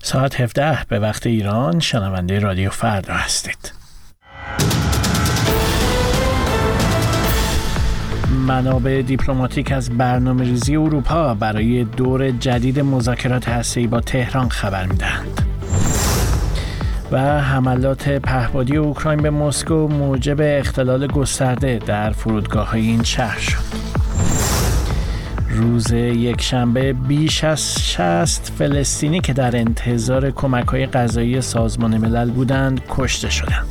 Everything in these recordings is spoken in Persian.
ساعت 17 به وقت ایران شنونده رادیو فردا هستید. منابع دیپلماتیک از برنامه‌ریزی اروپا برای دور جدید مذاکرات هسته‌ای با تهران خبر می‌دهند. و حملات پهپادی اوکراین به مسکو موجب اختلال گسترده در فرودگاه‌های این شهر شد. روز یکشنبه بیش از 60 فلسطینی که در انتظار کمک‌های غذایی سازمان ملل بودند کشته شدند.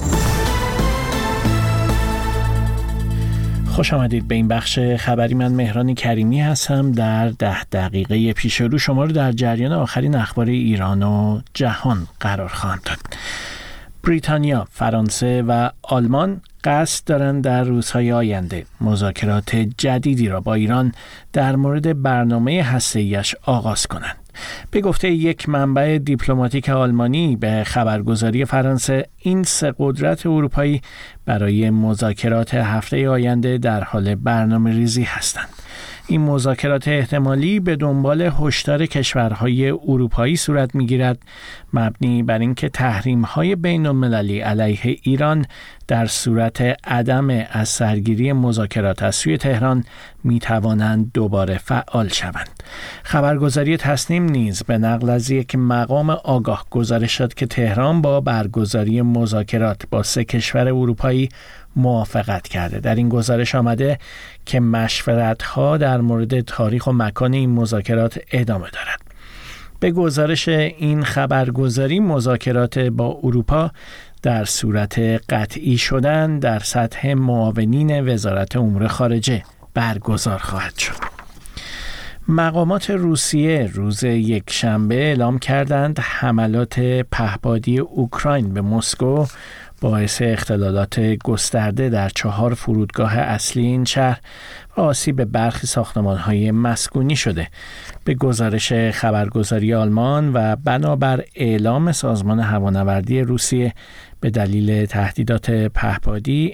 خوش آمدید به این بخش خبری. من مهران کریمی هستم. در 10 دقیقه پیش رو شما رو در جریان آخرین اخبار ایران و جهان قرار خواهم داد. بریتانیا، فرانسه و آلمان قصد دارند در روزهای آینده مذاکرات جدیدی را با ایران در مورد برنامه هسته‌ایش آغاز کنند. به گفته یک منبع دیپلماتیک آلمانی به خبرگزاری فرانسه، این سه قدرت اروپایی برای مذاکرات هفته آینده در حال برنامه‌ریزی هستند. این مذاکرات احتمالی به دنبال هشدار کشورهای اروپایی صورت می‌گیرد، مبنی بر اینکه تحریم‌های بین‌المللی علیه ایران در صورت عدم از سرگیری مذاکرات از سوی تهران می‌توانند دوباره فعال شوند. خبرگزاری تصنیم نیز به نقل از یک مقام آگاه گزارش داد که تهران با برگزاری مذاکرات با 3 کشور اروپایی موافقت کرده. در این گزارش آمده که مشورت‌ها در مورد تاریخ و مکان این مذاکرات ادامه دارد. به گزارش این خبرگزاری، مذاکرات با اروپا در صورت قطعی شدن در سطح معاونین وزارت امور خارجه برگزار خواهد شد. مقامات روسیه روز یکشنبه اعلام کردند حملات پهپادی اوکراین به مسکو باعث اختلالات گسترده در 4 فرودگاه اصلی این شهر و آسیب به برخی ساختمان‌های مسکونی شده. به گزارش خبرگزاری آلمان و بنابر اعلام سازمان هوانوردی روسیه، به دلیل تهدیدات پهپادی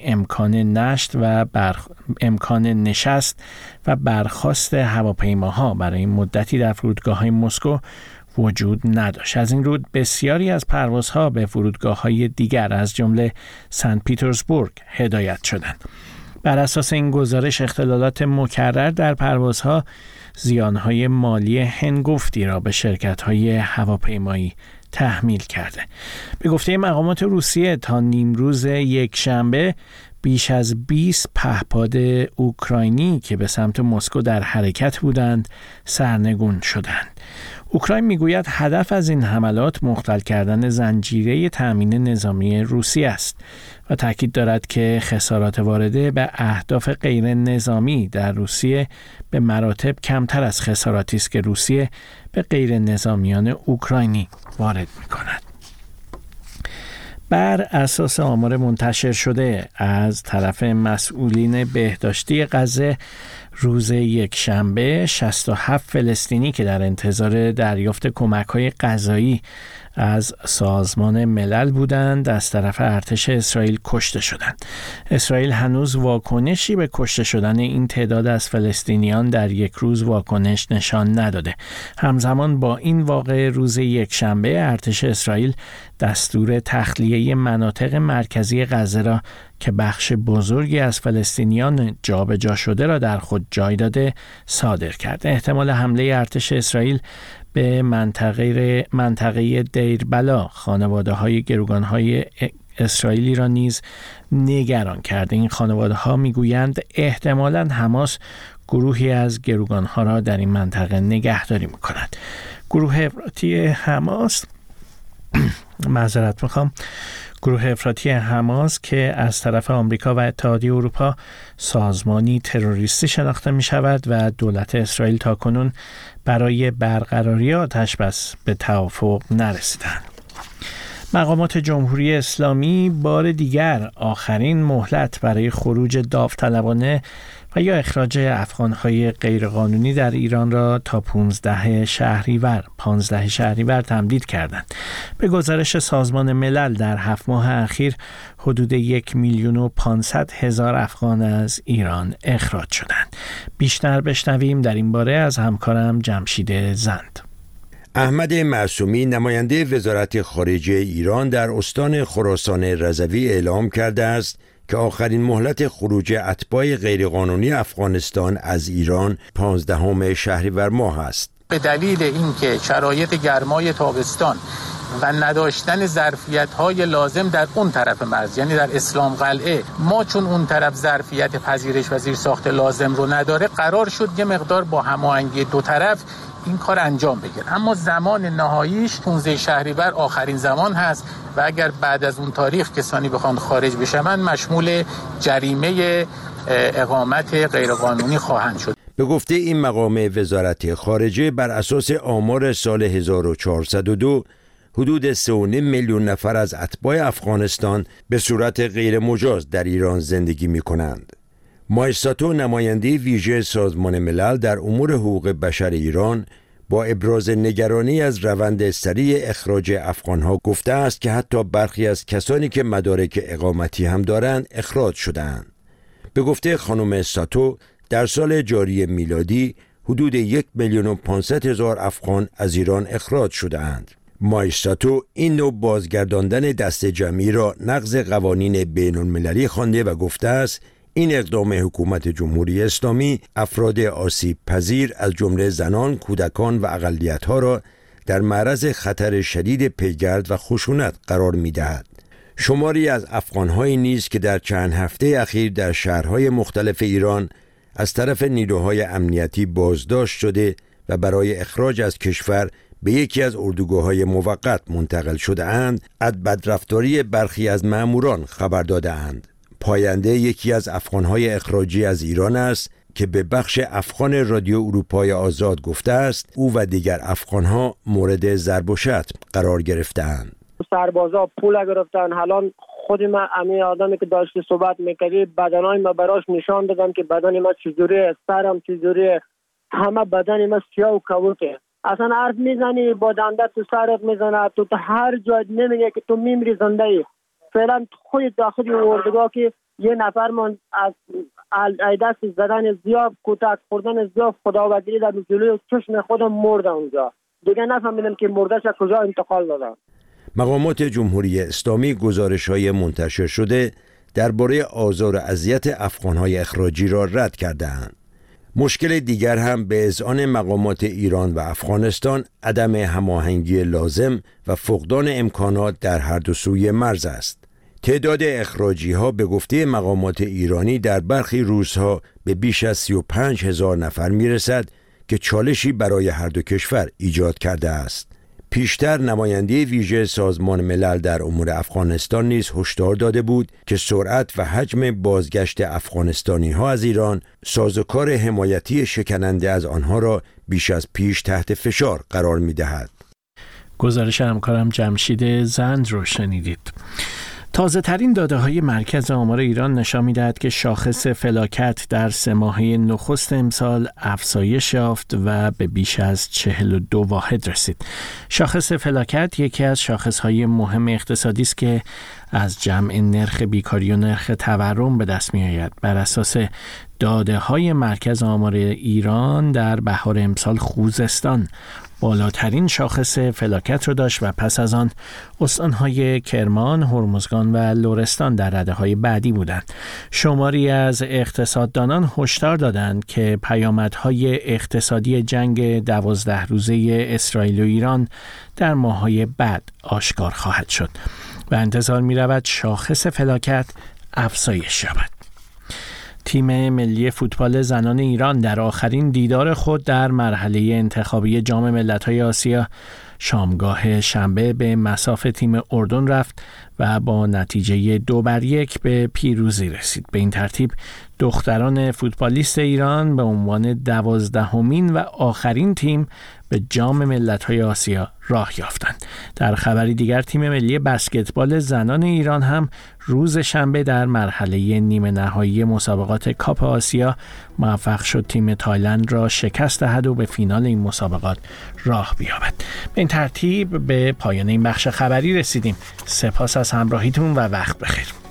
امکان نشست و برخاست هواپیماها برای مدتی در فرودگاه‌های مسکو وجود نداشت. از این رو بسیاری از پروازها به فرودگاه‌های دیگر از جمله سن پیترزبورگ هدایت شدند. بر اساس این گزارش، اختلالات مکرر در پروازها زیانهای مالی هنگفتی را به شرکت‌های هواپیمایی تحمیل کرده. به گفته مقامات روسیه، تا نیمروز یکشنبه بیش از 20 پهپاد اوکراینی که به سمت مسکو در حرکت بودند سرنگون شدند. اوکراین میگوید هدف از این حملات مختل کردن زنجیره تأمین نظامی روسیه است و تاکید دارد که خسارات وارده به اهداف غیر نظامی در روسیه به مراتب کمتر از خساراتی است که روسیه به غیر نظامیان اوکراینی وارد می‌کند. بر اساس آمار منتشر شده از طرف مسئولین بهداشتی غزه، روز یکشنبه 67 فلسطینی که در انتظار دریافت کمک‌های غذایی از سازمان ملل بودند از طرف ارتش اسرائیل کشته شدند. اسرائیل هنوز واکنشی به کشته شدن این تعداد از فلسطینیان در یک روز واکنش نشان نداده. همزمان با این واقعه، روز یکشنبه ارتش اسرائیل دستور تخلیه مناطق مرکزی غزه را که بخش بزرگی از فلسطینیان جابجا شده را در خود جای داده صادر کرد. احتمال حمله ارتش اسرائیل به منطقه دیربلا خانواده‌های گروگان‌های اسرائیلی را نیز نگران کرده. این خانواده‌ها می‌گویند احتمالاً حماس گروهی از گروگان‌ها را در این منطقه نگهداری می‌کند. گروه افراطی حماس که از طرف آمریکا و اتحادیه اروپا سازمانی تروریستی شناخته می شود و دولت اسرائیل تاکنون برای برقراری آتش‌بس به توافق نرسیدند. مقامات جمهوری اسلامی بار دیگر آخرین مهلت برای خروج داوطلبانه و یا اخراج افغان‌های غیرقانونی در ایران را تا 15 شهریور تمدید کردند. به گزارش سازمان ملل، در 7 ماه اخیر حدود 1,500,000 افغان از ایران اخراج شدند. بیشتر بشنویم در این باره از همکارم جمشید زند. احمد معصومی نماینده وزارت خارجه ایران در استان خراسان رضوی اعلام کرده است که آخرین مهلت خروج اتباع غیرقانونی افغانستان از ایران 15 شهریور ماه است. به دلیل اینکه شرایط گرمای تابستان و نداشتن ظرفیت‌های لازم در اون طرف مرز، یعنی در اسلام قلعه، ما چون اون طرف ظرفیت پذیرش و زیرساخت لازم رو نداره، قرار شد یه مقدار با هماهنگی دو طرف این کار انجام بگیره. اما زمان نهاییش 15 شهریور آخرین زمان هست و اگر بعد از اون تاریخ کسانی بخوان خارج بشن مشمول جریمه اقامت غیرقانونی خواهند شد. به گفته این مقام وزارت خارجه، بر اساس آمار سال 1402 حدود 3.5 میلیون نفر از اتباع افغانستان به صورت غیر مجاز در ایران زندگی می کنند. مایستاتو، نماینده ویژه سازمان ملل در امور حقوق بشر ایران، با ابراز نگرانی از روند سریع اخراج افغانها گفته است که حتی برخی از کسانی که مدارک اقامتی هم دارند اخراج شدند. به گفته خانم ساتو، در سال جاری میلادی حدود 1,500,000 افغان از ایران اخراج شده‌اند. مایستاتو این نوع بازگرداندن دست جمعی را نقض قوانین بین‌المللی خوانده و گفته است این اقدام حکومت جمهوری اسلامی افراد آسیب پذیر از جمله زنان، کودکان و اقلیت‌ها را در معرض خطر شدید پیگرد و خشونت قرار می‌دهد. شماری از افغان‌هایی نیز که در چند هفته اخیر در شهرهای مختلف ایران از طرف نیروهای امنیتی بازداشت شده و برای اخراج از کشور به یکی از اردوگاه‌های موقت منتقل شده اند، از بدرفتاری برخی از مأموران خبر داده اند. پاینده یکی از افغان‌های اخراجی از ایران است که به بخش افغان رادیو اروپای آزاد گفته است او و دیگر افغان‌ها مورد ضرب و شتم قرار گرفته‌اند. سربازا پول گرفتن. حالا خود من امی آدمی که داشتی صحبت میکردی بدنای ما براش نشان دادم که بدن ما چجوریه، سرم چجوریه، همه بدن ما سیاه و کبوته. اصلا حرف میزنی با دنده تو سرت میزنه، تو هر جای نمیگه که تو میمیری زنده ای. فعلا خود داخل اردوگاه که یه نفر من از دست زدن زیاد، کتک خوردن زیاد، خداوندی در جلوی چشم خودم مرده اونجا. دیگه نفهمیدم که مردهش کجا انتقال دادن. مقامات جمهوری اسلامی گزارش‌های منتشر شده درباره آزار و اذیت افغان‌های اخراجی را رد کرده‌اند. مشکل دیگر هم به اذعان مقامات ایران و افغانستان عدم هماهنگی لازم و فقدان امکانات در هر دو سوی مرز است. تعداد اخراجی‌ها به گفته مقامات ایرانی در برخی روزها به بیش از 35,000 نفر می‌رسد که چالشی برای هر دو کشور ایجاد کرده است. پیشتر نماینده ویژه سازمان ملل در امور افغانستان نیز هشدار داده بود که سرعت و حجم بازگشت افغانستانی‌ها از ایران سازوکار حمایتی شکننده از آنها را بیش از پیش تحت فشار قرار می‌دهد. گزارش همکارم جمشید زند رو شنیدید. تازه ترین داده های مرکز آمار ایران نشان می‌دهد که شاخص فلاکت در 3 ماهه نخست امسال افزایش یافت و به بیش از 42 واحد رسید. شاخص فلاکت یکی از شاخص‌های مهم اقتصادی است که از جمع نرخ بیکاری و نرخ تورم به دست می‌آید. بر اساس داده‌های مرکز آمار ایران در بهار امسال خوزستان بالاترین شاخص فلاکت را داشت و پس از آن استان‌های کرمان، هرمزگان و لرستان در رده‌های بعدی بودند. شماری از اقتصاددانان هشدار دادند که پیامدهای اقتصادی جنگ 12 روزه اسرائیل و ایران در ماه‌های بعد آشکار خواهد شد و انتظار می‌رود شاخص فلاکت افزایش یابد. تیم ملی فوتبال زنان ایران در آخرین دیدار خود در مرحله انتخابی جام ملت‌های آسیا شامگاه شنبه به مصاف تیم اردن رفت و با نتیجه 2-1 به پیروزی رسید. به این ترتیب دختران فوتبالیست ایران به عنوان 12مین و آخرین تیم به جام ملت‌های آسیا راه یافتند. در خبری دیگر تیم ملی بسکتبال زنان ایران هم روز شنبه در مرحله نیمه نهایی مسابقات کاپ آسیا موفق شد تیم تایلند را شکست دهد و به فینال این مسابقات راه بیابد. به این ترتیب به پایان این بخش خبری رسیدیم. سپاس از همراهیتون و وقت بخیر.